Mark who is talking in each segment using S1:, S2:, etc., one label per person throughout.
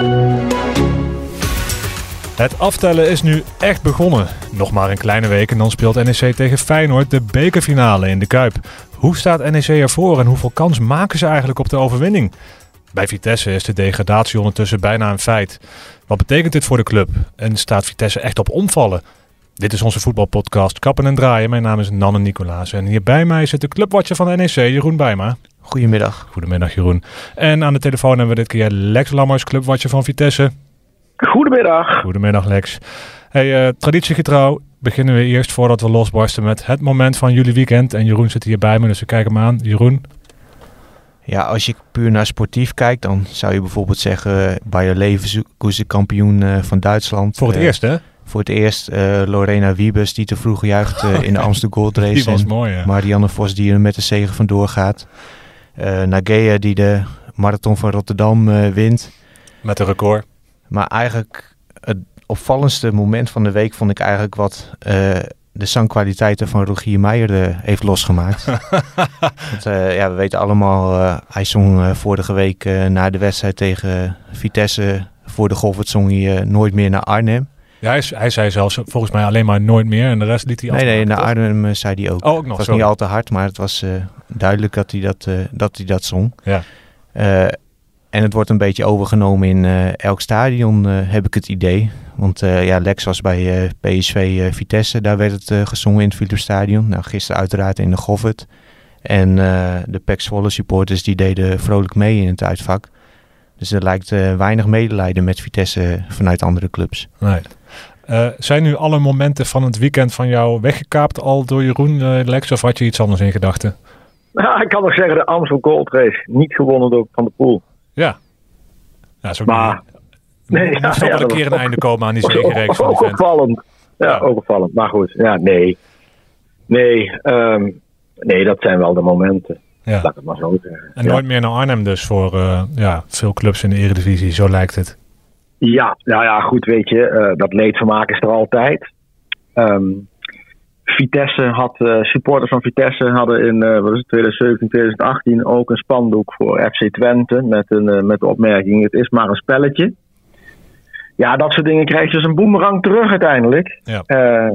S1: Het aftellen is nu echt begonnen. Nog maar een kleine week en dan speelt NEC tegen Feyenoord de bekerfinale in de Kuip. Hoe staat NEC ervoor en hoeveel kans maken ze eigenlijk op de overwinning? Bij Vitesse is de degradatie ondertussen bijna een feit. Wat betekent dit voor de club? En staat Vitesse echt op omvallen? Dit is onze voetbalpodcast Kappen en Draaien. Mijn naam is Nanne Nicolaas en hier bij mij zit de clubwatcher van NEC, Jeroen Bijma.
S2: Goedemiddag.
S1: Goedemiddag Jeroen. En aan de telefoon hebben we dit keer Lex Lammers, clubwatcher van Vitesse.
S3: Goedemiddag.
S1: Goedemiddag Lex. Hey, traditiegetrouw beginnen we eerst voordat we losbarsten met het moment van jullie weekend. En Jeroen zit hier bij me, dus we kijken hem aan. Jeroen?
S2: Ja, als je puur naar sportief kijkt, dan zou je bijvoorbeeld zeggen Bayer Leverkusen kampioen van Duitsland.
S1: Voor het eerst, hè?
S2: Voor het eerst Lorena Wiebes die te vroeg juicht in de Amsterdam Gold Race.
S1: Die was mooi, ja.
S2: Marianne Vos die er met de zege vandoor gaat. Nagea die de marathon van Rotterdam wint.
S1: Met een record.
S2: Maar eigenlijk het opvallendste moment van de week vond ik eigenlijk wat de zangkwaliteiten van Rogier Meijer heeft losgemaakt. Want, we weten allemaal, hij zong vorige week na de wedstrijd tegen Vitesse voor de Goffert zong hij Nooit meer naar Arnhem.
S1: Ja, hij zei zelfs volgens mij alleen maar nooit meer en de rest liet hij af.
S2: Nee, naar Arnhem zei hij ook.
S1: Oh, ook nog,
S2: het was
S1: sorry.
S2: niet al te hard, maar het was duidelijk dat hij dat zong.
S1: Ja.
S2: En het wordt een beetje overgenomen in elk stadion, heb ik het idee. Want Lex was bij PSV Vitesse, daar werd het gezongen in het Philipsstadion. Nou, gisteren uiteraard in de Goffert. En de PEC Zwolle supporters die deden vrolijk mee in het uitvak. Dus er lijkt weinig medelijden met Vitesse vanuit andere clubs.
S1: Nee. Zijn nu alle momenten van het weekend van jou weggekaapt al door Jeroen, Lex? Of had je iets anders in gedachten?
S3: Nou, ik kan nog zeggen de Amstel Gold Race. Niet gewonnen door Van der Poel.
S1: Ja. Ja, zo
S3: maar...
S1: Er moest wel een keer een einde komen aan die zegenreeks van die vent.
S3: Opvallend. Ja, ook opvallend. Maar goed, ja, nee. Nee, dat zijn wel de momenten. Ja. Laat het maar zo zeggen.
S1: En nooit meer naar Arnhem dus voor veel clubs in de Eredivisie, zo lijkt het.
S3: Ja, nou ja, goed, weet je, dat leedvermaak is er altijd. Supporters van Vitesse hadden in 2017, 2018 ook een spandoek voor FC Twente met de opmerking: het is maar een spelletje. Ja, dat soort dingen krijg je dus een boemerang terug uiteindelijk. Ja.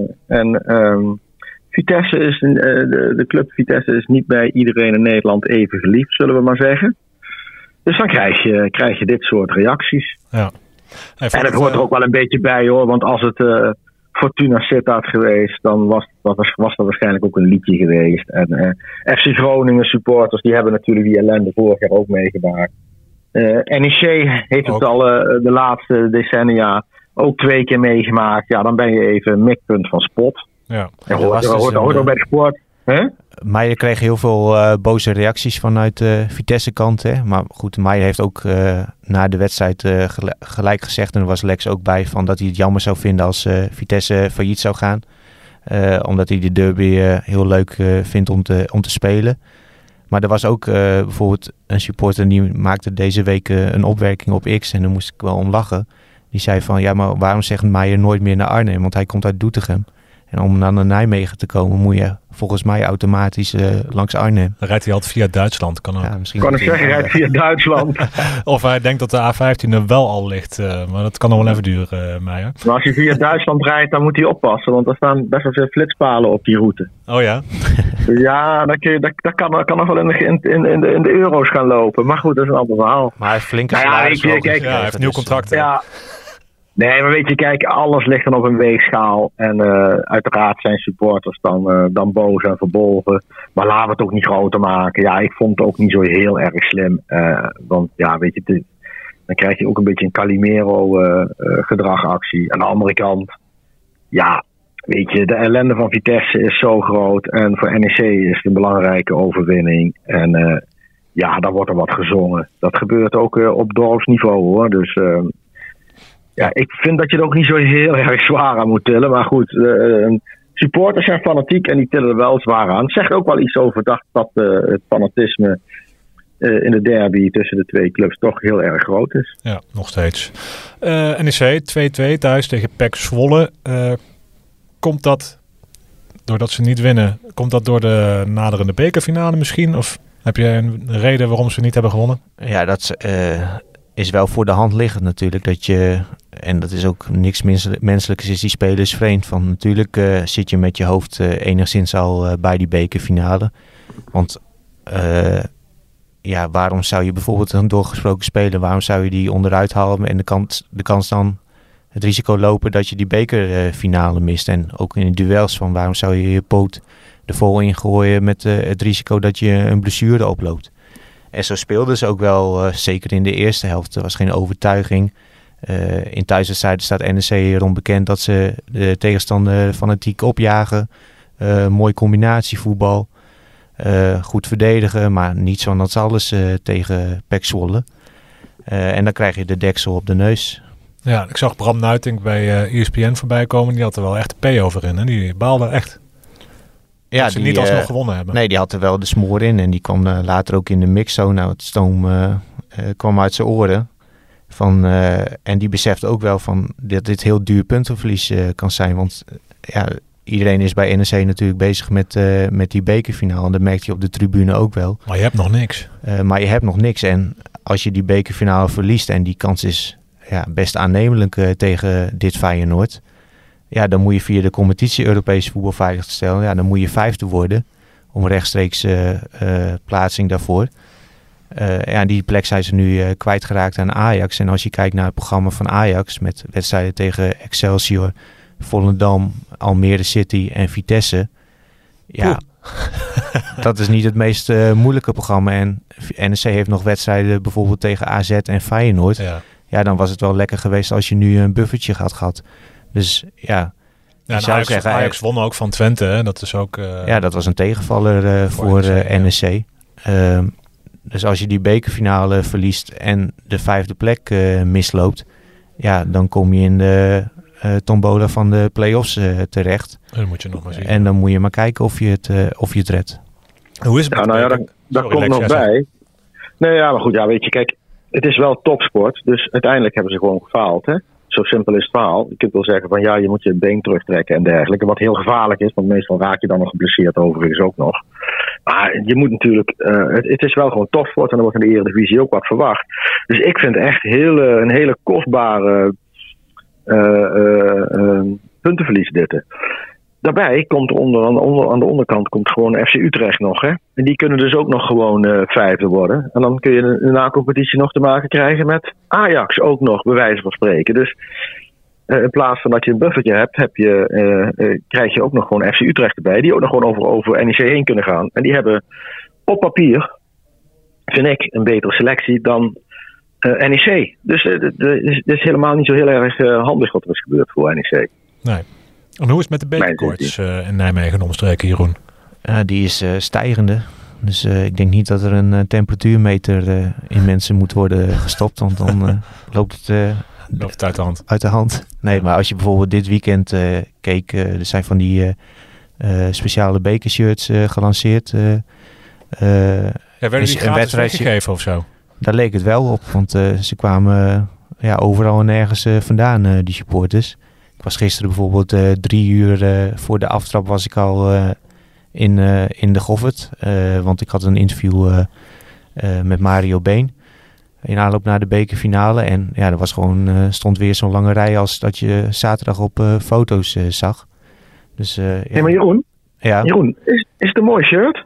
S3: Vitesse is de club Vitesse is niet bij iedereen in Nederland even geliefd, zullen we maar zeggen. Dus dan krijg je dit soort reacties.
S1: Ja.
S3: En het hoort er ook wel een beetje bij, hoor, want als het Fortuna Sittard geweest, dan was er waarschijnlijk ook een liedje geweest. En FC Groningen supporters, die hebben natuurlijk die ellende vorig jaar ook meegemaakt. NEC heeft het al de laatste decennia ook 2 keer meegemaakt. Ja, dan ben je even mikpunt van spot.
S1: Ja.
S3: Hoort ook bij de sport.
S2: Meijer kreeg heel veel boze reacties vanuit Vitesse-kant. Hè? Maar goed, Meijer heeft ook na de wedstrijd gelijk gezegd, en er was Lex ook bij, van dat hij het jammer zou vinden als Vitesse failliet zou gaan. Omdat hij de derby heel leuk vindt om te spelen. Maar er was ook bijvoorbeeld een supporter die maakte deze week een opmerking op X en daar moest ik wel om lachen. Die zei van, ja, maar waarom zegt Meijer nooit meer naar Arnhem? Want hij komt uit Doetinchem. En om dan naar Nijmegen te komen moet je volgens mij automatisch langs Arnhem.
S1: Dan rijdt hij altijd via Duitsland. Kan ook.
S2: Ja, misschien
S3: kan ik zeggen, rijdt via Duitsland.
S1: Of hij denkt dat de A15 er wel al ligt. Maar dat kan nog wel even duren, Meijer.
S3: Maar als je via Duitsland rijdt, dan moet hij oppassen. Want er staan best wel veel flitspalen op die route.
S1: Oh ja?
S3: Ja, dat kan nog wel in de euro's gaan lopen. Maar goed, dat is een ander verhaal.
S2: Maar hij heeft flink
S1: hij heeft een nieuw contract.
S3: Ja. Nee, maar weet je, kijk, alles ligt dan op een weegschaal. En uiteraard zijn supporters dan boos en verbolgen. Maar laten we het ook niet groter maken. Ja, ik vond het ook niet zo heel erg slim. Want ja, weet je, dan krijg je ook een beetje een Calimero-gedragactie. Aan de andere kant, ja, weet je, de ellende van Vitesse is zo groot. En voor NEC is het een belangrijke overwinning. En dan wordt er wat gezongen. Dat gebeurt ook op dorpsniveau, hoor. Dus... Ja, ik vind dat je er ook niet zo heel erg zwaar aan moet tillen. Maar goed, supporters zijn fanatiek en die tillen er wel zwaar aan. Het zegt ook wel iets over dat het fanatisme in de derby tussen de 2 clubs toch heel erg groot is.
S1: Ja, nog steeds. NEC 2-2 thuis tegen PEC Zwolle. Komt dat, doordat ze niet winnen, komt dat door de naderende bekerfinale misschien? Of heb je een reden waarom ze niet hebben gewonnen?
S2: Ja, dat is wel voor de hand liggend natuurlijk dat je, en dat is ook niks menselijks, is die spelers vreemd van. Natuurlijk zit je met je hoofd enigszins al bij die bekerfinale. Want waarom zou je bijvoorbeeld een doorgesproken speler, waarom zou je die onderuit halen en de kans dan het risico lopen dat je die bekerfinale mist. En ook in de duels van waarom zou je je poot er vol in gooien met het risico dat je een blessure oploopt. En zo speelden ze ook wel, zeker in de eerste helft. Er was geen overtuiging. In thuiswedstrijden staat NEC rond bekend dat ze de tegenstander fanatiek opjagen. Mooi combinatievoetbal. Goed verdedigen, maar niet zo als alles tegen PEC Zwolle. En dan krijg je de deksel op de neus.
S1: Ja, ik zag Bram Nuitink bij ESPN voorbij komen. Die had er wel echt de P over in. Hè? Die baalde echt. Ja, dat ze niet alsnog gewonnen hebben.
S2: Nee, die had er wel de smoor in. En die kwam later ook in de mixzone. Nou, het stoom kwam uit zijn oren. En die beseft ook wel dat dit heel duur puntenverlies kan zijn. Want iedereen is bij NEC natuurlijk bezig met die bekerfinale. En dat merkt hij op de tribune ook wel.
S1: Maar je hebt nog niks.
S2: En als je die bekerfinale verliest en die kans is best aannemelijk tegen dit Feyenoord. Ja, dan moet je via de competitie Europese voetbal veilig te stellen. Ja, dan moet je 5e worden om rechtstreeks plaatsing daarvoor. Die plek zijn ze nu kwijtgeraakt aan Ajax. En als je kijkt naar het programma van Ajax met wedstrijden tegen Excelsior, Volendam, Almere City en Vitesse. Ja, dat is niet het meest moeilijke programma. En NEC heeft nog wedstrijden bijvoorbeeld tegen AZ en Feyenoord. Ja, dan was het wel lekker geweest als je nu een buffertje had gehad. Dus
S1: Ajax won ook van Twente. Hè? Dat is ook.
S2: Dat was een tegenvaller voor NEC. Dus als je die bekerfinale verliest en de 5e plek misloopt, dan kom je in de tombola van de play-offs terecht.
S1: Dat moet je nog maar zien.
S2: En dan moet je maar kijken of je het redt.
S1: Hoe is het?
S3: Daar komt nog bij. Nee, maar goed, weet je, kijk, het is wel topsport, dus uiteindelijk hebben ze gewoon gefaald, hè. Zo simpel is het verhaal. Je kunt wel zeggen van je moet je been terugtrekken en dergelijke. Wat heel gevaarlijk is, want meestal raak je dan nog geblesseerd overigens ook nog. Maar je moet natuurlijk, het is wel gewoon topsport en er wordt in de Eredivisie ook wat verwacht. Dus ik vind echt een hele kostbare puntenverlies dit. Daarbij komt aan de onderkant komt gewoon FC Utrecht nog. Hè? En die kunnen dus ook nog gewoon 5e worden. En dan kun je een na-competitie nog te maken krijgen met Ajax ook nog, bij wijze van spreken. Dus in plaats van dat je een buffertje hebt, krijg je ook nog gewoon FC Utrecht erbij. Die ook nog gewoon over NEC heen kunnen gaan. En die hebben op papier, vind ik, een betere selectie dan NEC. Dus het is helemaal niet zo heel erg handig wat er is gebeurd voor NEC.
S1: Nee. En hoe is het met de bekerkoorts in Nijmegen omstreken, Jeroen?
S2: Die is stijgende. Dus ik denk niet dat er een temperatuurmeter in mensen moet worden gestopt. Want dan loopt het uit de hand. Nee, maar als je bijvoorbeeld dit weekend keek. Er zijn van die speciale bekershirts gelanceerd.
S1: Werden die gratis weggegeven of zo?
S2: Daar leek het wel op. Want ze kwamen overal en ergens vandaan, die supporters. Ik was gisteren bijvoorbeeld 3 uur voor de aftrap was ik al in de Goffert. Want ik had een interview met Mario Been in aanloop naar de bekerfinale. En er was stond weer zo'n lange rij als dat je zaterdag op foto's zag. Dus,
S3: nee, maar Jeroen, is het een mooi shirt?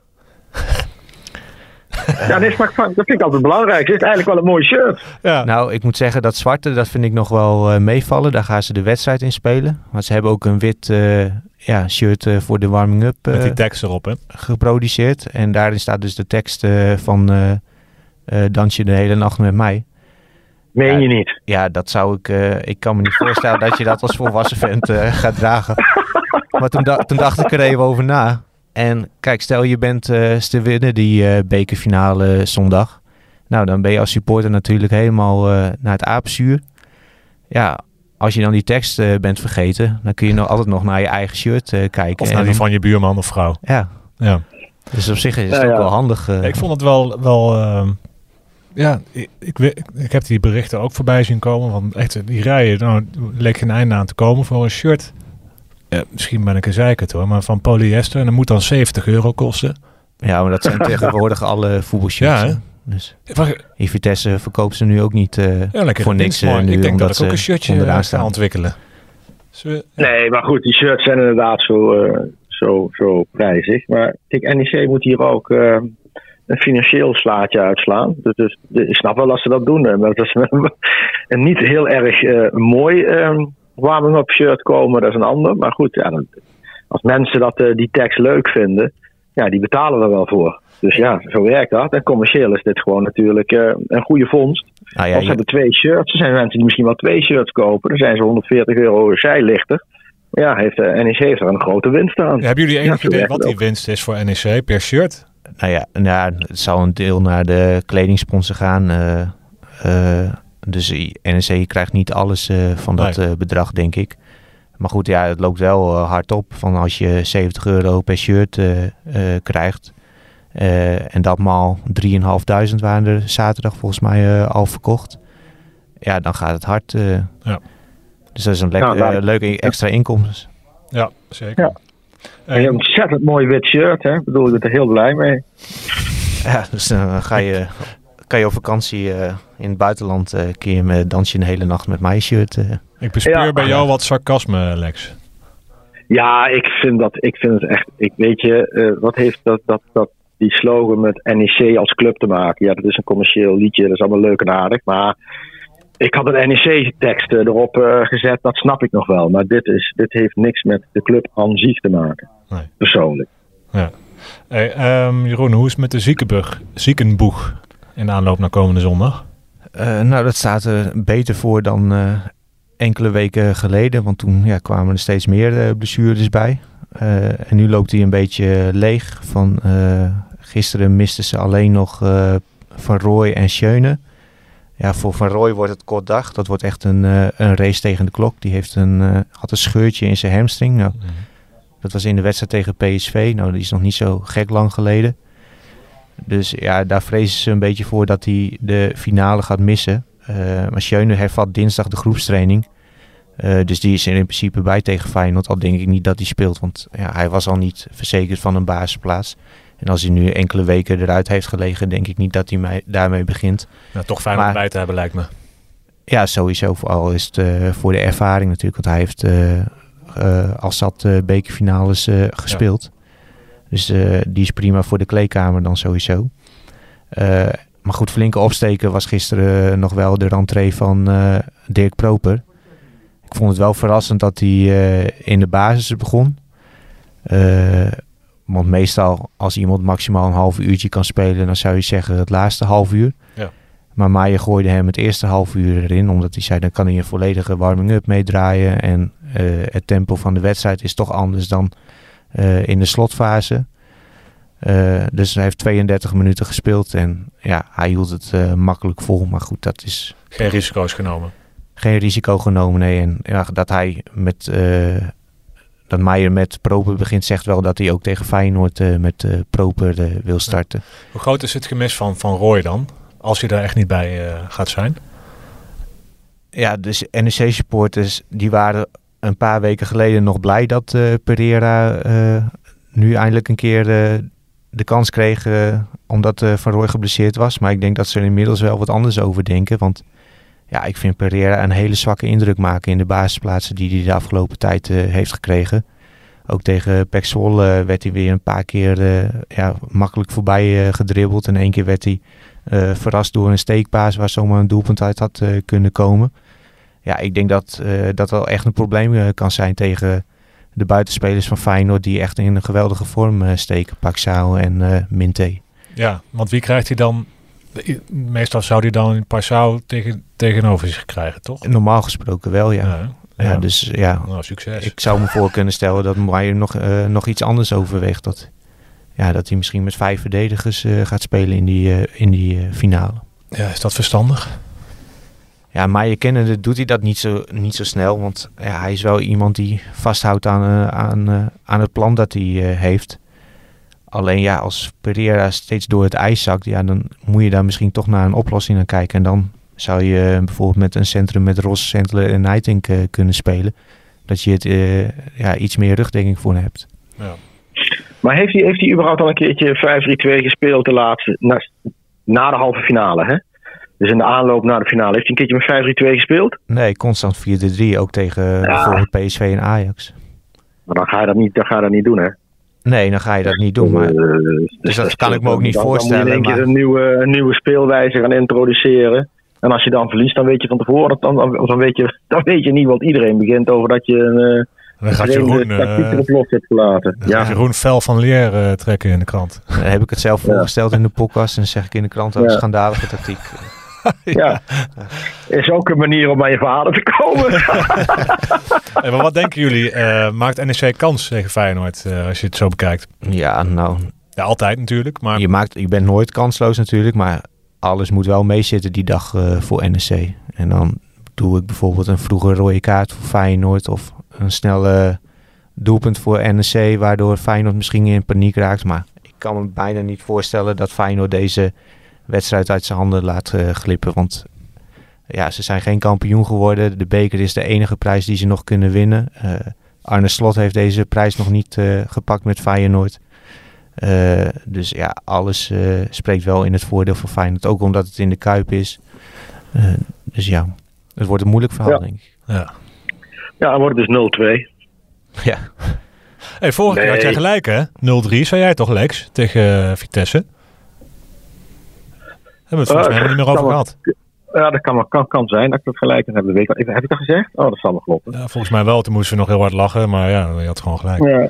S3: Dat vind ik altijd belangrijk. Het is eigenlijk wel een mooi shirt.
S2: Ja. Nou, ik moet zeggen, dat zwarte, dat vind ik nog wel meevallen. Daar gaan ze de wedstrijd in spelen. Maar ze hebben ook een wit shirt voor de warming-up
S1: met die tekst erop, hè?
S2: Geproduceerd. En daarin staat dus de tekst van dans je de hele nacht met mij.
S3: Meen je niet?
S2: Ja, dat zou ik kan me niet voorstellen dat je dat als volwassen vent gaat dragen. Maar toen dacht ik er even over na. En kijk, stel je bent te winnen die bekerfinale zondag. Nou, dan ben je als supporter natuurlijk helemaal naar het apenzuur. Ja, als je dan die tekst bent vergeten, dan kun je altijd nog naar je eigen shirt kijken.
S1: Of naar die van je buurman of vrouw.
S2: Ja. Dus op zich is het ook wel handig.
S1: Ik vond het wel ik heb die berichten ook voorbij zien komen. Want echt, die rijen, leek geen einde aan te komen voor een shirt. Misschien ben ik een zeikert hoor, maar van polyester. En dat moet dan €70 kosten.
S2: Ja, maar dat zijn tegenwoordig alle voetbalshirts.
S1: Ja,
S2: Dus in Vitesse verkoopt ze nu ook niet voor niks. Nu,
S1: ik denk dat ik ook een shirtje ga ontwikkelen.
S3: Nee, maar goed, die shirts zijn inderdaad zo prijzig. Maar NEC moet hier ook een financieel slaatje uitslaan. Dus ik snap wel dat ze dat doen. Maar dat is en niet heel erg mooi warming-up shirt komen, dat is een ander. Maar goed, als mensen die tekst leuk vinden, die betalen er wel voor. Dus zo werkt dat. En commercieel is dit gewoon natuurlijk een goede vondst. Want ze hebben 2 shirts. Er zijn mensen die misschien wel 2 shirts kopen. Dan zijn ze €140 zijlichter. Ja, NEC heeft er een grote winst aan.
S1: Ja, hebben jullie enig idee wat die winst is voor NEC per shirt?
S2: Het zal een deel naar de kledingsponsor gaan. Dus NEC krijgt niet alles van dat bedrag, denk ik. Maar goed, het loopt wel hard op. Van als je €70 per shirt krijgt. En dat maal 3.500 waren er zaterdag volgens mij al verkocht. Ja, dan gaat het hard. Dus dat is een leuke extra inkomsten.
S1: Ja, zeker.
S3: Ja. En je hebt een ontzettend mooi wit shirt, hè? Ik bedoel, ik ben er heel blij mee.
S2: Ja, dus dan kan je op vakantie in het buitenland dansje een hele nacht met mijn shirt.
S1: Ik bespeur bij jou wat sarcasme, Lex.
S3: Ja, ik vind het echt. Weet je, wat heeft die slogan met NEC als club te maken? Ja, dat is een commercieel liedje, dat is allemaal leuk en aardig. Maar ik had een NEC-tekst erop gezet, dat snap ik nog wel. Maar dit heeft niks met de club aan zich te maken. Nee. Persoonlijk.
S1: Ja. Hey, Jeroen, hoe is het met de ziekenboeg in aanloop naar komende zondag?
S2: Dat staat er beter voor dan enkele weken geleden. Want toen kwamen er steeds meer blessures bij. En nu loopt hij een beetje leeg. Gisteren misten ze alleen nog Van Rooij en Schöne. Ja, voor Van Rooij wordt het kort dag. Dat wordt echt een race tegen de klok. Die had een scheurtje in zijn hamstring. Nou, dat was in de wedstrijd tegen PSV. Nou, die is nog niet zo gek lang geleden. Dus daar vrezen ze een beetje voor dat hij de finale gaat missen. Maar Schöne hervat dinsdag de groepstraining. Dus die is er in principe bij tegen Feyenoord. Al denk ik niet dat hij speelt. Want hij was al niet verzekerd van een basisplaats. En als hij nu enkele weken eruit heeft gelegen, denk ik niet dat hij daarmee begint.
S1: Ja, toch fijn om bij te hebben, lijkt me.
S2: Ja, sowieso. Vooral is het voor de ervaring natuurlijk. Want hij heeft al zat bekerfinales gespeeld. Ja. Dus die is prima voor de kleedkamer dan sowieso. Maar goed, flinke opsteken was gisteren nog wel de rentree van Dirk Proper. Ik vond het wel verrassend dat hij in de basis begon. Want meestal als iemand maximaal een half uurtje kan spelen, dan zou je zeggen het laatste half uur. Ja. Maar Maier gooide hem het eerste half uur erin, omdat hij zei dan kan hij een volledige warming-up meedraaien. En het tempo van de wedstrijd is toch anders dan in de slotfase. Dus hij heeft 32 minuten gespeeld en hij hield het makkelijk vol. Maar goed, dat is...
S1: Geen risico's genomen?
S2: Geen risico genomen, nee. En dat hij dat Maier met Proper begint, zegt wel dat hij ook tegen Feyenoord met Proper wil starten. Ja.
S1: Hoe groot is het gemis van Rooij dan, als hij daar echt niet bij gaat zijn?
S2: Ja, dus NEC-supporters die waren een paar weken geleden nog blij dat Pereira nu eindelijk een keer de kans kreeg omdat Van Rooij geblesseerd was. Maar ik denk dat ze er inmiddels wel wat anders over denken. Want ik vind Pereira een hele zwakke indruk maken in de basisplaatsen die hij de afgelopen tijd heeft gekregen. Ook tegen PEC Zwolle werd hij weer een paar keer makkelijk voorbij gedribbeld. En 1 keer werd hij verrast door een steekpaas waar zomaar een doelpunt uit had kunnen komen. Ja, ik denk dat dat wel echt een probleem kan zijn tegen de buitenspelers van Feyenoord die echt in een geweldige vorm steken. Paxao en Minté. Ja,
S1: want wie krijgt hij dan? Meestal zou hij dan een Paxao tegenover zich krijgen, toch?
S2: Normaal gesproken wel, ja. Dus
S1: nou, succes.
S2: Ik zou me voor kunnen stellen dat Maier nog iets anders overweegt. Dat hij misschien met 5 verdedigers gaat spelen in die finale.
S1: Ja, is dat verstandig?
S2: Ja, Maier kennende doet hij dat niet zo snel. Want hij is wel iemand die vasthoudt aan het plan dat hij heeft. Alleen als Pereira steeds door het ijs zakt, dan moet je daar misschien toch naar een oplossing aan kijken. En dan zou je bijvoorbeeld met een centrum met Ros, Sentler en Nijtink kunnen spelen. Dat je het iets meer rugdekking voor hebt. Ja.
S3: Maar heeft hij überhaupt al een keertje 5-3-2 gespeeld de laatste? na de halve finale, hè? Dus in de aanloop naar de finale. Heeft hij een keertje met 5-3-2 gespeeld?
S2: Nee, constant 4-3, ook tegen bijvoorbeeld PSV en Ajax.
S3: Maar dan ga je dat niet doen, hè?
S2: Nee, dan ga je dat niet doen. Maar dus dat kan ik me ook niet voorstellen.
S3: Dan moet je in één keer een nieuwe speelwijze gaan introduceren. En als je dan verliest, dan weet je van tevoren, dan weet je niet wat iedereen begint over dat je een
S1: dan gaat Jeroen
S3: op los hebt gelaten.
S1: Jeroen fel van leer trekken in de krant.
S2: Dan heb ik het zelf voorgesteld in de podcast en dan zeg ik in de krant een schandalige tactiek.
S3: Ja, is ook een manier om bij je vader te komen.
S1: Hey, maar wat denken jullie? Maakt NEC kans tegen Feyenoord als je het zo bekijkt?
S2: Ja, nou...
S1: Ja, altijd natuurlijk. Maar...
S2: Je bent nooit kansloos natuurlijk, maar alles moet wel meezitten die dag voor NEC. En dan doe ik bijvoorbeeld een vroege rode kaart voor Feyenoord of een snelle doelpunt voor NEC, waardoor Feyenoord misschien in paniek raakt. Maar ik kan me bijna niet voorstellen dat Feyenoord deze wedstrijd uit zijn handen laat glippen. Want ja, ze zijn geen kampioen geworden. De beker is de enige prijs die ze nog kunnen winnen. Arne Slot heeft deze prijs nog niet gepakt met Feyenoord. Dus ja, alles spreekt wel in het voordeel van Feyenoord. Ook omdat het in de Kuip is. Dus ja, het wordt een moeilijk verhaal, denk ik.
S3: Ja, dan wordt het dus 0-2.
S2: Ja.
S1: Hey, vorige keer had jij gelijk, hè? 0-3 zei jij toch, Lex, tegen Vitesse? Hebben we het volgens mij helemaal niet meer over gehad.
S3: Ja, dat kan zijn dat ik dat gelijk heb. Heb ik dat gezegd? Oh, dat zal wel kloppen.
S1: Ja, volgens mij wel. Toen moesten we nog heel hard lachen, maar ja, je had gewoon gelijk.
S3: Ja.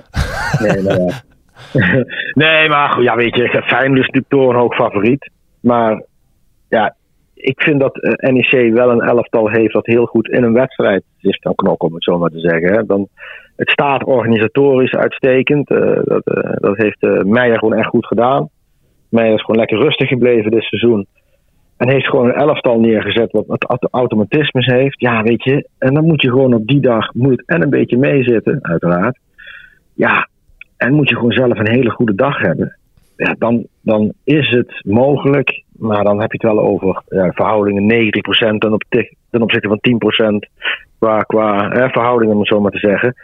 S3: Nee, maar goed, ja, weet je, Feyenoord is natuurlijk door een hoog favoriet. Maar ja, ik vind dat NEC wel een elftal heeft dat heel goed in een wedstrijd is kan knokken, om het zo maar te zeggen. Hè. Het staat organisatorisch uitstekend. Dat heeft Meijer gewoon echt goed gedaan. Meijer is gewoon lekker rustig gebleven dit seizoen. En heeft gewoon een elftal neergezet wat het automatismes heeft. Ja, weet je. En dan moet je gewoon op die dag en een beetje meezitten, uiteraard. Ja, en moet je gewoon zelf een hele goede dag hebben. Ja, dan is het mogelijk. Maar dan heb je het wel over verhoudingen 90% ten opzichte van 10% qua verhoudingen, om het zo maar te zeggen.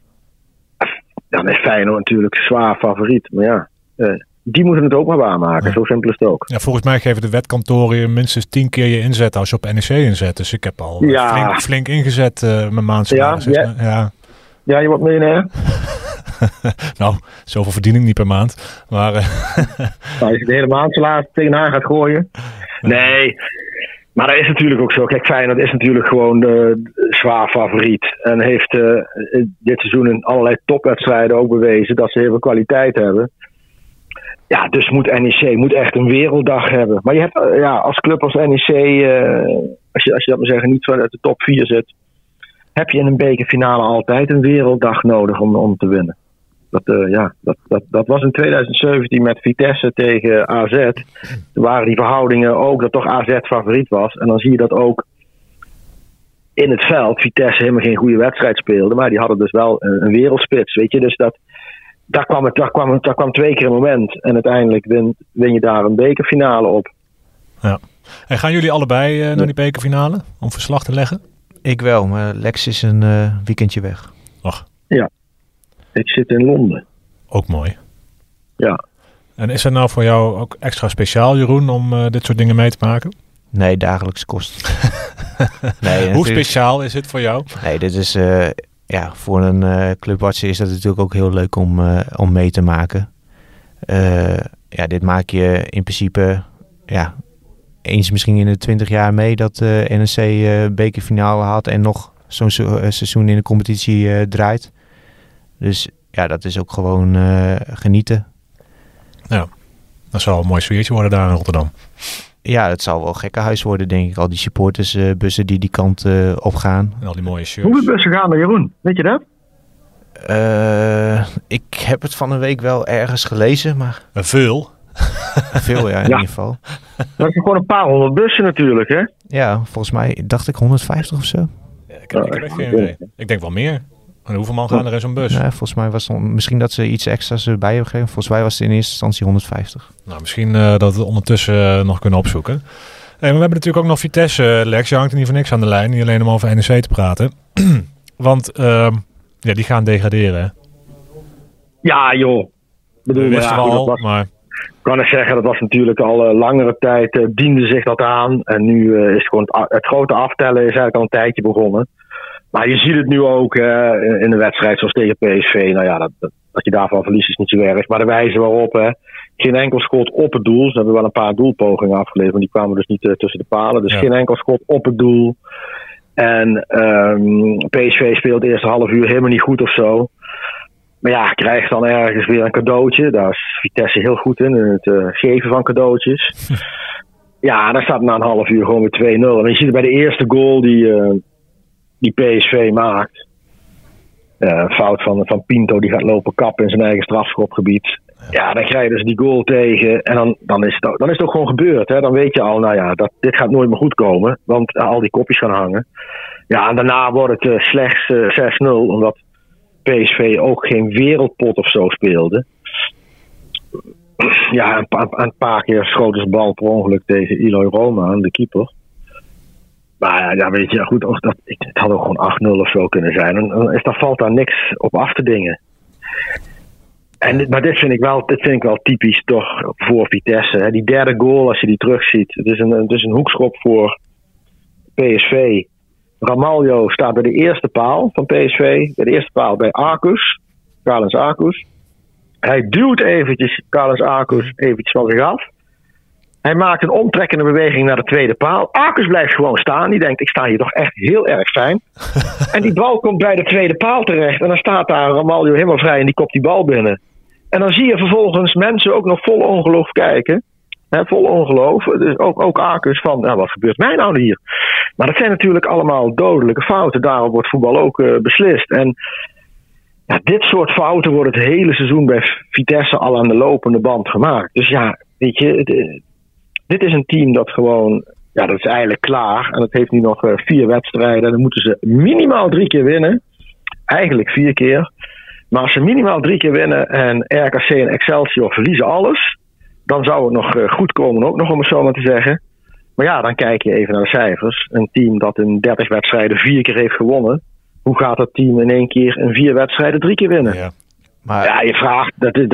S3: Dan is Feyenoord natuurlijk zwaar favoriet. Maar ja, die moeten het ook maar waarmaken. Ja. Zo simpel is het ook.
S1: Ja, volgens mij geven de wetkantoren je minstens 10 keer je inzet als je op NEC inzet. Dus ik heb al flink ingezet mijn maandsalaris.
S3: Ja, je wordt miljonair.
S1: Nou, zoveel verdien ik niet per maand. Maar
S3: als je de hele maandsalaris tegenaan gaat gooien. Nee, maar dat is natuurlijk ook zo. Kijk, Feyenoord is natuurlijk gewoon zwaar favoriet. En heeft dit seizoen in allerlei topwedstrijden ook bewezen dat ze heel veel kwaliteit hebben. Ja, dus moet NEC echt een werelddag hebben. Maar je hebt als club als NEC, als je dat maar zeggen, niet vanuit de top 4 zit, heb je in een bekerfinale altijd een werelddag nodig om te winnen. Dat was in 2017 met Vitesse tegen AZ. Toen waren die verhoudingen ook dat toch AZ favoriet was. En dan zie je dat ook in het veld Vitesse helemaal geen goede wedstrijd speelde. Maar die hadden dus wel een wereldspits, weet je. Dus daar kwam 2 keer een moment. En uiteindelijk win je daar een bekerfinale op.
S1: Ja. En gaan jullie allebei naar die bekerfinale om verslag te leggen?
S2: Ik wel, maar Lex is een weekendje weg.
S1: Ach.
S3: Ja, ik zit in Londen.
S1: Ook mooi.
S3: Ja.
S1: En is het nou voor jou ook extra speciaal, Jeroen, om dit soort dingen mee te maken?
S2: Nee, dagelijks kost.
S1: Nee, hoe speciaal is het voor jou?
S2: Nee, dit is voor een clubarts is dat natuurlijk ook heel leuk om mee te maken. Dit maak je in principe eens misschien in de 20 jaar mee dat NEC bekerfinale had en nog zo'n seizoen in de competitie draait. Dus ja, dat is ook gewoon genieten.
S1: Ja, dat zal een mooi sfeertje worden daar in Rotterdam.
S2: Ja, het zal wel gekkenhuis worden, denk ik. Al die supportersbussen die kant op gaan.
S1: En al die mooie shirts.
S3: Hoeveel bussen gaan er, Jeroen? Weet je dat?
S2: Ik heb het van een week wel ergens gelezen, maar...
S1: Veel?
S2: Veel, ja, in ieder geval.
S3: Dat is gewoon een paar honderd bussen natuurlijk, hè?
S2: Ja, volgens mij dacht ik 150 of zo.
S1: Ja, ik heb geen idee. Ik denk wel meer. En hoeveel man gaan er in zo'n bus?
S2: Nee, volgens mij was het misschien dat ze iets extra's erbij hebben gegeven. Volgens mij was het in eerste instantie 150.
S1: Nou, misschien dat we het ondertussen nog kunnen opzoeken. En we hebben natuurlijk ook nog Vitesse, Lex. Je hangt er niet voor niks aan de lijn. Niet alleen om over NEC te praten. Want die gaan degraderen, hè?
S3: Ja, joh.
S1: Dat wisten we al, maar...
S3: kan ik zeggen, dat was natuurlijk al langere tijd, diende zich dat aan. En nu is het gewoon het grote aftellen is eigenlijk al een tijdje begonnen. Maar je ziet het nu ook in een wedstrijd zoals tegen PSV. Nou ja, dat je daarvan verliest is niet zo erg. Maar de wijze waarop, geen enkel schot op het doel. Ze hebben wel een paar doelpogingen afgeleverd, maar die kwamen dus niet tussen de palen. Dus geen enkel schot op het doel. En PSV speelt de eerste half uur helemaal niet goed of zo. Maar ja, krijgt dan ergens weer een cadeautje. Daar is Vitesse heel goed in het geven van cadeautjes. Ja, dan staat na een half uur gewoon weer 2-0. En je ziet het bij de eerste goal die PSV maakt. Een fout van Pinto, die gaat lopen kappen in zijn eigen strafschopgebied. Ja, dan krijg je dus die goal tegen. En dan is het ook gewoon gebeurd. Hè? Dan weet je al, nou ja, dit gaat nooit meer goed komen. Want al die kopjes gaan hangen. Ja, en daarna wordt het slechts 6-0. Omdat PSV ook geen wereldpot of zo speelde. Ja, een paar keer schoten ze de bal per ongeluk tegen Eloy Roman, de keeper. Maar ja, weet je, goed, het had ook gewoon 8-0 of zo kunnen zijn. En dan valt daar niks op af te dingen. Maar dit vind ik wel typisch toch voor Vitesse. Hè. Die derde goal, als je die terugziet. Het is een hoekschop voor PSV. Ramaljo staat bij de eerste paal van PSV. Bij de eerste paal bij Carlos Arcus. Hij duwt eventjes Carlos Arcus eventjes van zich af. Hij maakt een omtrekkende beweging naar de tweede paal. Arcus blijft gewoon staan. Die denkt, ik sta hier toch echt heel erg fijn. En die bal komt bij de tweede paal terecht. En dan staat daar Ramaljo helemaal vrij en die kopt die bal binnen. En dan zie je vervolgens mensen ook nog vol ongeloof kijken. Vol ongeloof. Dus ook Arcus van, nou, wat gebeurt mij nou hier? Maar dat zijn natuurlijk allemaal dodelijke fouten. Daarop wordt voetbal ook beslist. En ja, dit soort fouten wordt het hele seizoen bij Vitesse al aan de lopende band gemaakt. Dus ja, weet je, dit is een team dat gewoon, ja, dat is eigenlijk klaar. En dat heeft nu nog 4 wedstrijden. En dan moeten ze minimaal 3 keer winnen. Eigenlijk 4 keer. Maar als ze minimaal 3 keer winnen en RKC en Excelsior verliezen alles, dan zou het nog goed komen, ook nog om het zo maar te zeggen. Maar ja, dan kijk je even naar de cijfers. Een team dat in 30 wedstrijden 4 keer heeft gewonnen. Hoe gaat dat team in 1 keer in 4 wedstrijden 3 keer winnen?
S1: Ja.
S3: Maar ja, je vraagt,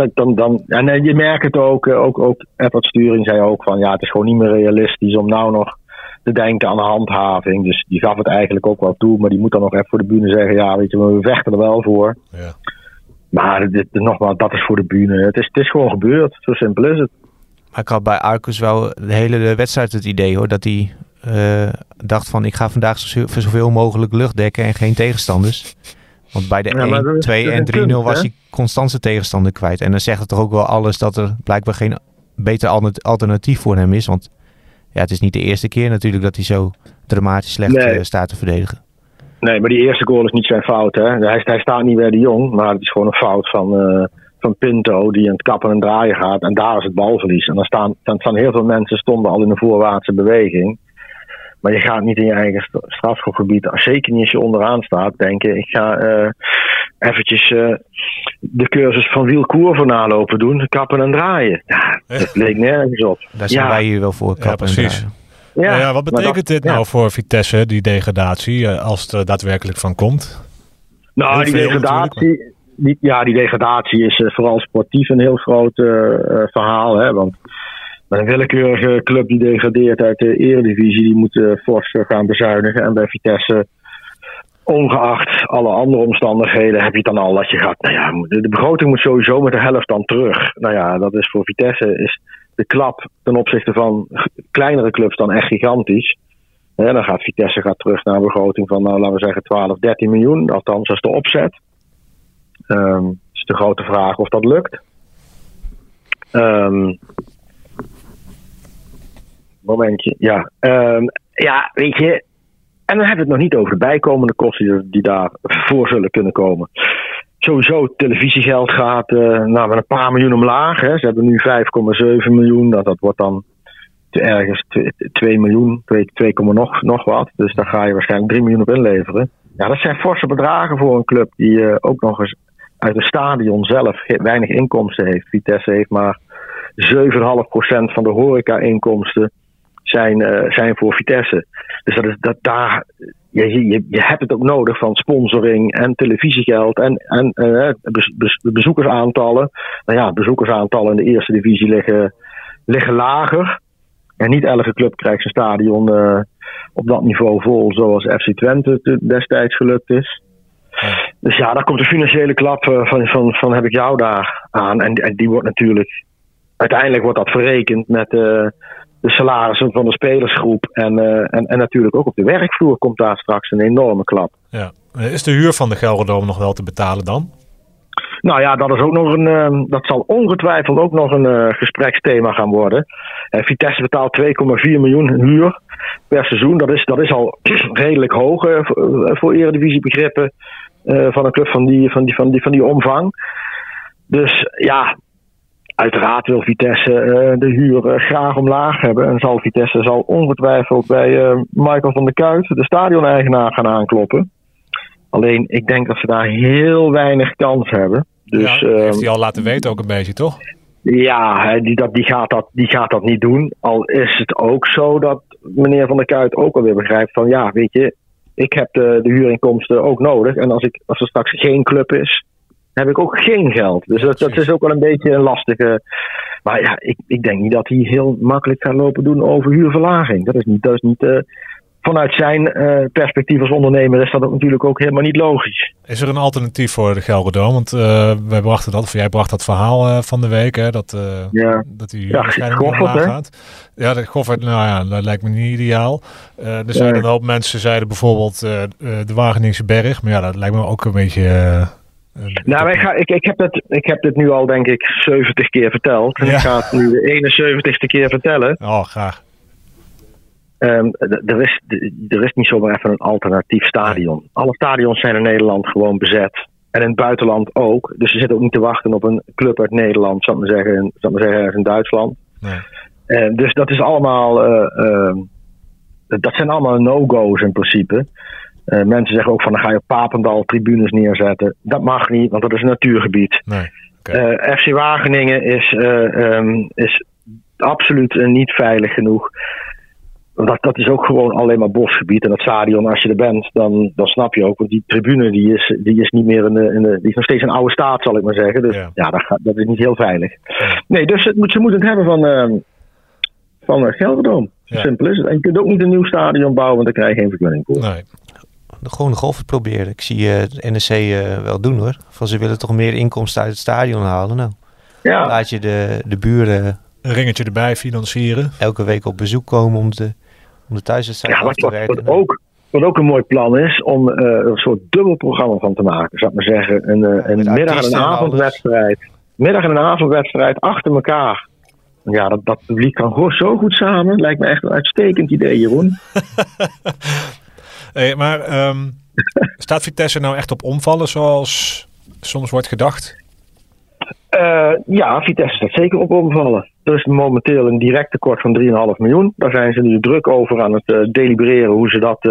S3: en je merkt het ook Edward Sturing zei ook van, ja, het is gewoon niet meer realistisch om nou nog te denken aan de handhaving. Dus die gaf het eigenlijk ook wel toe, maar die moet dan nog even voor de bühne zeggen, ja, weet je, we vechten er wel voor.
S1: Ja.
S3: Maar nogmaals, dat is voor de bühne. Het is gewoon gebeurd, zo simpel is het.
S2: Maar ik had bij Arcus wel de hele wedstrijd het idee, hoor, dat hij dacht van, ik ga vandaag zoveel mogelijk lucht dekken en geen tegenstanders. Want bij de 1, 2 en 3-0 was hij constant zijn tegenstander kwijt. En dan zegt het toch ook wel alles dat er blijkbaar geen beter alternatief voor hem is. Want ja, het is niet de eerste keer natuurlijk dat hij zo dramatisch slecht staat te verdedigen. Nee, maar die eerste goal is niet zijn fout. Hè? Hij staat niet bij de Jong, maar het is gewoon een fout van Pinto die aan het kappen en draaien gaat. En daar is het balverlies. En dan staan heel veel mensen stonden al in een voorwaartse beweging. Maar je gaat niet in je eigen strafschopgebied, zeker niet als je onderaan staat, denken, ik ga eventjes de cursus van wielkoer voor nalopen doen, kappen en draaien. Ja, dat leek nergens op. Daar zijn wij hier wel voor, kappen en draaien.
S1: Ja, wat betekent dit nou voor Vitesse, die degradatie, als het er daadwerkelijk van komt?
S3: Nou, die degradatie is vooral sportief een heel groot verhaal, hè, want met een willekeurige club die degradeert uit de Eredivisie, die moet fors gaan bezuinigen. En bij Vitesse, ongeacht alle andere omstandigheden, heb je het dan al dat je gaat. Nou ja, de begroting moet sowieso met de helft dan terug. Nou ja, dat is voor Vitesse is de klap ten opzichte van kleinere clubs dan echt gigantisch. Ja, dan gaat Vitesse terug naar een begroting van, nou, laten we zeggen, 12, 13 miljoen. Althans, dat is de opzet. Het is de grote vraag of dat lukt. Momentje, ja. Ja, weet je. En dan hebben we het nog niet over de bijkomende kosten die daarvoor zullen kunnen komen. Sowieso televisiegeld gaat met een paar miljoen omlaag. Hè. Ze hebben nu 5,7 miljoen. Dat wordt dan ergens 2 miljoen, 2, nog wat. Dus daar ga je waarschijnlijk 3 miljoen op inleveren. Ja, dat zijn forse bedragen voor een club die ook nog eens uit het stadion zelf weinig inkomsten heeft. Vitesse heeft maar 7,5% van de horeca-inkomsten zijn voor Vitesse. Dus je hebt het ook nodig van sponsoring en televisiegeld en bezoekersaantallen. Nou ja, bezoekersaantallen in de eerste divisie liggen liggen lager. En niet elke club krijgt zijn stadion op dat niveau vol, zoals FC Twente destijds gelukt is. Dus ja, daar komt de financiële klap van heb ik jou daar aan. En die wordt natuurlijk, uiteindelijk wordt dat verrekend met de salarissen van de spelersgroep. En natuurlijk ook op de werkvloer komt daar straks een enorme klap.
S1: Ja. Is de huur van de Gelredome nog wel te betalen dan?
S3: Nou ja, dat is ook nog dat zal ongetwijfeld ook nog een gespreksthema gaan worden. Vitesse betaalt 2,4 miljoen huur per seizoen. Dat is al redelijk hoog voor eredivisiebegrippen van een club van die omvang. Dus ja, uiteraard wil Vitesse de huur graag omlaag hebben. En Vitesse zal ongetwijfeld bij Michael van der Kuit, de stadioneigenaar, gaan aankloppen. Alleen, ik denk dat ze daar heel weinig kans hebben. Dus,
S1: ja, heeft hij al laten weten ook een beetje, toch?
S3: Ja, die gaat dat niet doen. Al is het ook zo dat meneer Van der Kuit ook alweer begrijpt van... ja, weet je, ik heb de huurinkomsten ook nodig. En als er straks geen club is, heb ik ook geen geld. Dus dat is ook wel een beetje een lastige... Maar ja, ik denk niet dat hij heel makkelijk gaat lopen doen over huurverlaging. Dat is niet vanuit zijn perspectief als ondernemer is dat natuurlijk ook helemaal niet logisch.
S1: Is er een alternatief voor de Gelredome? Want jij bracht dat verhaal van de week, hè, dat die waarschijnlijk omlaag gaat. Ja, de Goffert, dat lijkt me niet ideaal. Er zijn een hoop mensen, zeiden bijvoorbeeld de Wageningse Berg, maar ja, dat lijkt me ook een beetje... ik heb dit nu al denk ik 70 keer verteld. En ik ga het nu de 71ste keer vertellen. Oh, graag.
S3: Er is niet zomaar even een alternatief stadion. Nee. Alle stadions zijn in Nederland gewoon bezet. En in het buitenland ook. Dus je zit ook niet te wachten op een club uit Nederland, zou ik maar zeggen ergens in Duitsland. Nee. Dus dat is allemaal... dat zijn allemaal no-go's in principe. Mensen zeggen ook van, dan ga je op Papendal tribunes neerzetten. Dat mag niet, want dat is een natuurgebied. Nee. Okay. FC Wageningen is absoluut niet veilig genoeg. Dat is ook gewoon alleen maar bosgebied. En dat stadion, als je er bent, dan snap je ook. Want die tribune die is niet meer die is nog steeds in oude staat, zal ik maar zeggen. Dus dat is niet heel veilig. Nee, dus ze moeten het hebben van Gelredome. Zo simpel is het. En je kunt ook niet een nieuw stadion bouwen, want daar krijg je geen vergunning voor.
S2: Nee. Gewoon de golf proberen. Ik zie het NEC wel doen hoor. Van ze willen toch meer inkomsten uit het stadion halen. Nou, laat je de buren...
S1: Een ringetje erbij financieren.
S2: Elke week op bezoek komen om de thuiswedstrijd af te werken.
S3: Wat ook een mooi plan is om een soort dubbel programma van te maken. Zou ik maar zeggen. Een middag- en een avondwedstrijd. Middag- en een avondwedstrijd achter elkaar. Ja, dat publiek kan gewoon zo goed samen. Lijkt me echt een uitstekend idee, Jeroen.
S1: Hey, maar staat Vitesse nou echt op omvallen zoals soms wordt gedacht?
S3: Ja, Vitesse staat zeker op omvallen. Er is momenteel een direct tekort van 3,5 miljoen. Daar zijn ze nu druk over aan het delibereren hoe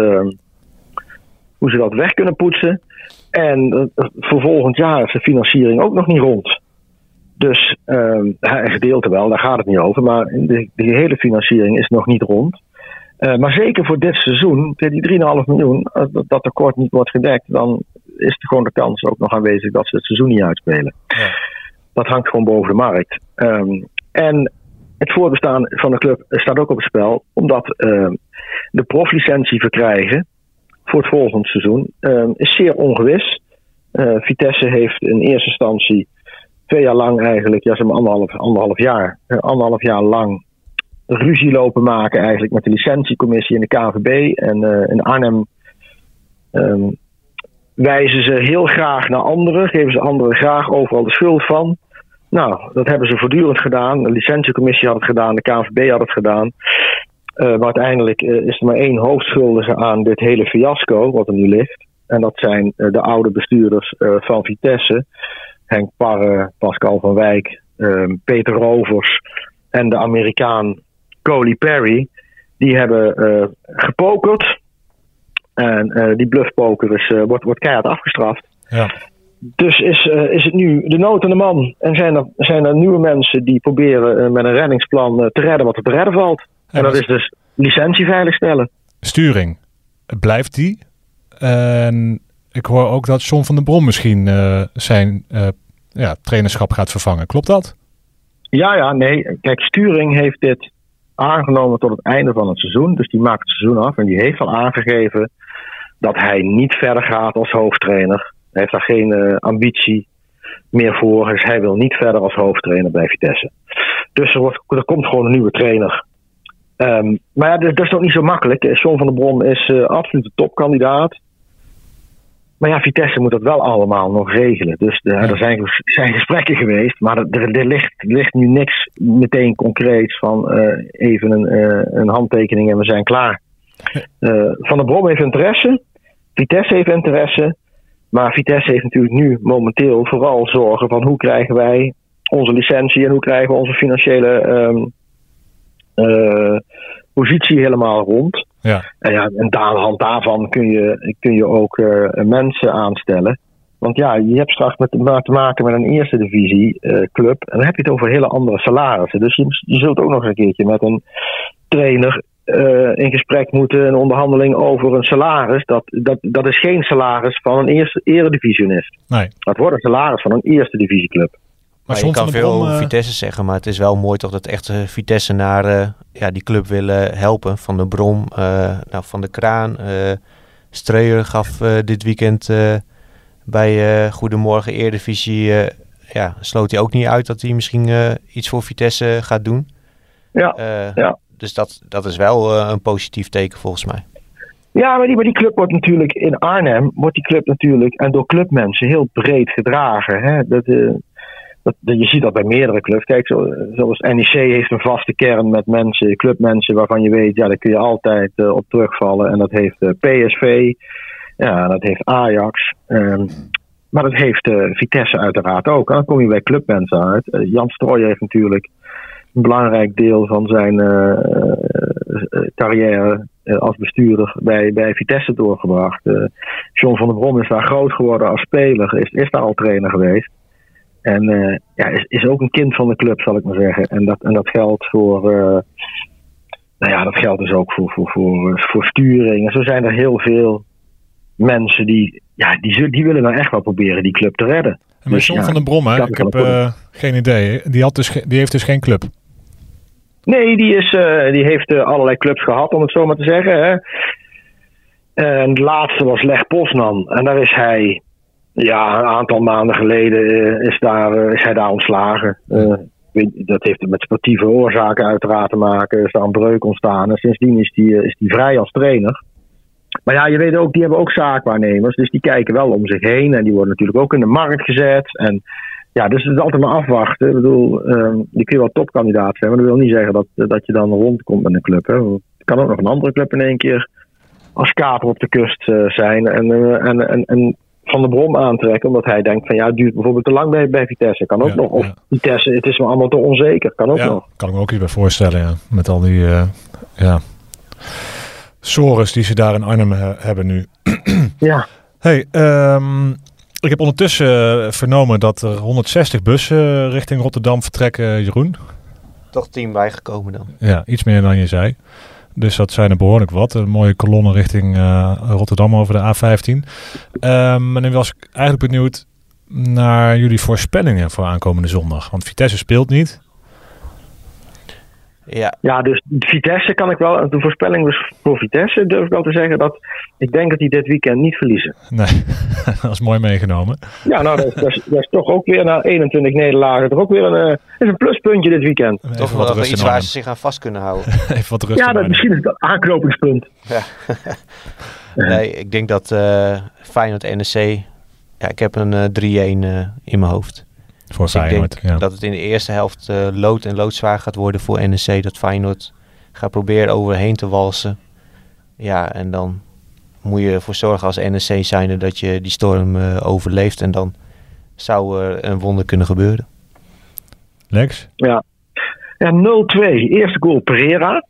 S3: ze dat weg kunnen poetsen. En voor volgend jaar is de financiering ook nog niet rond. Dus een gedeelte wel, daar gaat het niet over. Maar de hele financiering is nog niet rond. Maar zeker voor dit seizoen, die 3,5 miljoen, als dat tekort niet wordt gedekt, dan is er gewoon de kans ook nog aanwezig dat ze het seizoen niet uitspelen. Ja. Dat hangt gewoon boven de markt. En het voorbestaan van de club staat ook op het spel, omdat de proflicentie verkrijgen voor het volgende seizoen is zeer ongewis. Vitesse heeft in eerste instantie 2 jaar lang eigenlijk, anderhalf jaar lang ruzie lopen maken eigenlijk met de licentiecommissie in de KNVB. En in Arnhem wijzen ze heel graag naar anderen, geven ze anderen graag overal de schuld van. Nou, dat hebben ze voortdurend gedaan. De licentiecommissie had het gedaan, de KNVB had het gedaan. Maar uiteindelijk is er maar 1 hoofdschuldige aan dit hele fiasco wat er nu ligt. En dat zijn de oude bestuurders van Vitesse. Henk Parre, Pascal van Wijk, Peter Rovers en de Amerikaan Coley Perry. Die hebben gepokerd. En die bluffpoker wordt keihard afgestraft. Ja. Dus is het nu de nood aan de man. En zijn er nieuwe mensen die proberen met een reddingsplan te redden wat er te redden valt. En dat is dus licentie veiligstellen.
S1: Sturing, blijft die? En ik hoor ook dat John van der Brom misschien zijn trainerschap gaat vervangen. Klopt dat?
S3: Nee. Kijk, Sturing heeft dit aangenomen tot het einde van het seizoen. Dus die maakt het seizoen af. En die heeft al aangegeven dat hij niet verder gaat als hoofdtrainer. Hij heeft daar geen ambitie meer voor. Dus hij wil niet verder als hoofdtrainer bij Vitesse. Dus er komt gewoon een nieuwe trainer. Maar dat is ook niet zo makkelijk. John van der Brom is absoluut de topkandidaat. Maar ja, Vitesse moet dat wel allemaal nog regelen. Dus er zijn gesprekken geweest. Maar er ligt nu niks meteen concreets van even een handtekening en we zijn klaar. Van der Brom heeft interesse. Vitesse heeft interesse. Maar Vitesse heeft natuurlijk nu momenteel vooral zorgen van hoe krijgen wij onze licentie en hoe krijgen we onze financiële positie helemaal rond.
S1: Ja.
S3: En aan de hand daarvan kun je ook mensen aanstellen. Want ja, je hebt straks te maken met een eerste divisie club. En dan heb je het over hele andere salarissen. Dus je zult ook nog eens een keertje met een trainer in gesprek moeten. Een onderhandeling over een salaris. Dat is geen salaris van een eredivisionist.
S1: Nee.
S3: Dat wordt een salaris van een eerste divisieclub.
S2: Maar je kan veel over Vitesse zeggen, maar het is wel mooi toch dat echt Vitesse naar die club willen helpen. Van der Brom, Van der Kraan. Streuer gaf dit weekend bij Goedemorgen Eredivisie. Sloot hij ook niet uit dat hij misschien iets voor Vitesse gaat doen.
S3: Ja.
S2: Dus dat is wel een positief teken volgens mij.
S3: Ja, maar die club wordt natuurlijk in Arnhem, en door clubmensen heel breed gedragen. Hè? Je ziet dat bij meerdere clubs. Kijk, zoals NEC heeft een vaste kern met mensen, clubmensen waarvan je weet, ja, daar kun je altijd op terugvallen. En dat heeft PSV, ja, dat heeft Ajax. Maar dat heeft Vitesse uiteraard ook. En dan kom je bij clubmensen uit. Jan Strooijer heeft natuurlijk een belangrijk deel van zijn carrière als bestuurder bij Vitesse doorgebracht. John van der Brom is daar groot geworden als speler, is daar al trainer geweest. En is ook een kind van de club, zal ik maar zeggen. En dat geldt voor dat geldt dus ook voor sturing. En zo zijn er heel veel mensen die willen nou echt wel proberen die club te redden.
S1: En met John van der Brom, hè? Ik heb geen idee. Die heeft dus geen club.
S3: Nee, die heeft allerlei clubs gehad, om het zo maar te zeggen. Hè. En de laatste was Leg Poznan. En daar is hij, een aantal maanden geleden is hij daar ontslagen. Dat heeft met sportieve oorzaken uiteraard te maken. Er is daar een breuk ontstaan. En sindsdien is die vrij als trainer. Maar ja, je weet ook, die hebben ook zaakwaarnemers. Dus die kijken wel om zich heen. En die worden natuurlijk ook in de markt gezet. En ja, dus het is altijd maar afwachten. Ik bedoel, je kun je wel topkandidaat zijn. Maar dat wil niet zeggen dat je dan rondkomt met een club. Hè. Het kan ook nog een andere club in één keer als kaper op de kust zijn. En Van der Brom aantrekken. Omdat hij denkt van het duurt bijvoorbeeld te lang bij Vitesse. Kan ook nog. Of Vitesse, het is me allemaal te onzeker. Kan ook nog. Kan
S1: ik me ook iets bij voorstellen. Ja. Met al die sores die ze daar in Arnhem hebben nu.
S3: Ja.
S1: Hey, ik heb ondertussen vernomen dat er 160 bussen richting Rotterdam vertrekken, Jeroen.
S2: Toch 10 bijgekomen dan.
S1: Ja, iets meer dan je zei. Dus dat zijn er behoorlijk wat. Een mooie kolonne richting Rotterdam over de A15. En nu was ik eigenlijk benieuwd naar jullie voorspellingen voor aankomende zondag. Want Vitesse speelt niet.
S3: Ja, dus Vitesse kan ik wel. De voorspelling was voor Vitesse, durf ik wel te zeggen, dat ik denk dat die dit weekend niet verliezen.
S1: Nee, dat is mooi meegenomen.
S3: Ja, nou, dat is toch ook weer na 21 nederlagen. Toch ook weer een pluspuntje dit weekend.
S2: Toch wel iets waar ze zich aan vast kunnen houden.
S1: Even wat rust.
S3: Ja, misschien is het een aanknopingspunt.
S2: Ja. Nee, ik denk dat Feyenoord NEC. Ja, ik heb een 3-1 in mijn hoofd.
S1: Voor
S2: dus
S1: Feyenoord,
S2: ik denk dat het in de eerste helft loodzwaar gaat worden voor NEC. Dat Feyenoord gaat proberen overheen te walsen. Ja, en dan moet je ervoor zorgen als NEC zijnde dat je die storm overleeft. En dan zou er een wonder kunnen gebeuren.
S1: Lex?
S3: Ja 0-2. Eerste goal Pereira.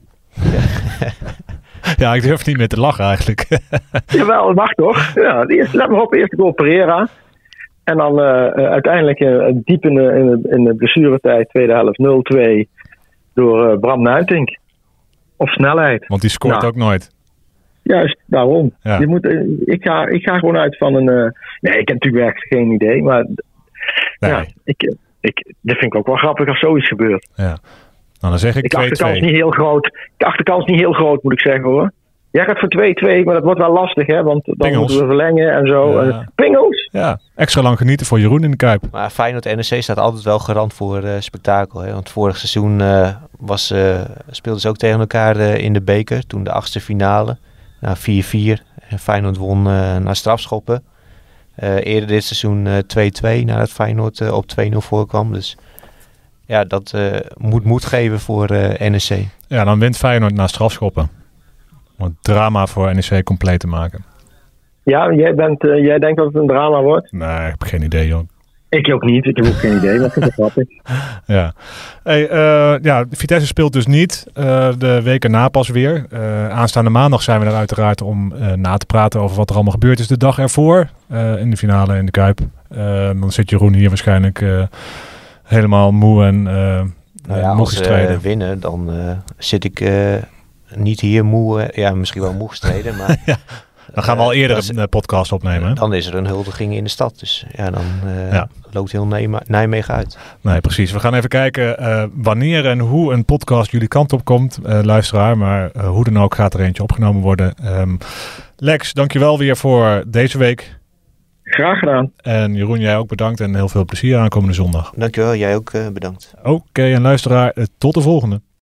S1: Ja, ik durf niet meer te lachen eigenlijk.
S3: Jawel, dat mag toch? Ja, let maar op, eerste goal Pereira. En dan uiteindelijk diep in de blessuretijd, tweede helft 0-2 door Bram Nuitink. Op snelheid.
S1: Want die scoort ook nooit.
S3: Juist, daarom.
S1: Ja.
S3: Ik ga gewoon uit van een... nee, ik heb natuurlijk werkelijk geen idee. Maar dit vind ik ook wel grappig als zoiets gebeurt.
S1: Ja. Nou, dan zeg ik 2-2.
S3: De achterkans niet heel groot. De achterkans niet heel groot, moet ik zeggen hoor. Jij gaat voor 2-2, maar dat wordt wel lastig, hè? Want dan
S1: Pingels.
S3: moeten we verlengen en zo.
S1: Ja.
S3: Pingels?
S1: Ja, extra lang genieten voor Jeroen in de Kuip.
S2: Maar Feyenoord-NEC staat altijd wel garant voor spektakel. Hè? Want vorig seizoen speelden ze ook tegen elkaar in de beker. Toen de 8e finale. 4-4. En Feyenoord won naar strafschoppen. Eerder dit seizoen 2-2 nadat Feyenoord op 2-0 voorkwam. Dus ja, dat moet moed geven voor NEC.
S1: Ja, dan wint Feyenoord na strafschoppen. Om het drama voor NEC compleet te maken.
S3: Ja, jij denkt dat het een drama wordt?
S1: Nee, ik heb geen idee, joh.
S3: Ik ook niet. Ik heb ook geen idee. Maar ik vind het grappig.
S1: Ja. Hey, Vitesse speelt dus niet de week erna pas weer. Aanstaande maandag zijn we er uiteraard om na te praten over wat er allemaal gebeurd is de dag ervoor. In de finale in de Kuip. Dan zit Jeroen hier waarschijnlijk helemaal moe en moe gestreden.
S2: Als we winnen, dan zit ik niet hier moe. Misschien wel moe gestreden, maar...
S1: Ja. Dan gaan we al eerder een podcast opnemen.
S2: Dan is er een huldiging in de stad. Dus ja, dan loopt heel Nijmegen uit.
S1: Nee, precies. We gaan even kijken wanneer en hoe een podcast jullie kant op komt, luisteraar. Maar hoe dan ook gaat er eentje opgenomen worden. Lex, dankjewel weer voor deze week.
S3: Graag gedaan.
S1: En Jeroen, jij ook bedankt en heel veel plezier aankomende zondag.
S2: Dankjewel, jij ook bedankt.
S1: Oké, en luisteraar, tot de volgende.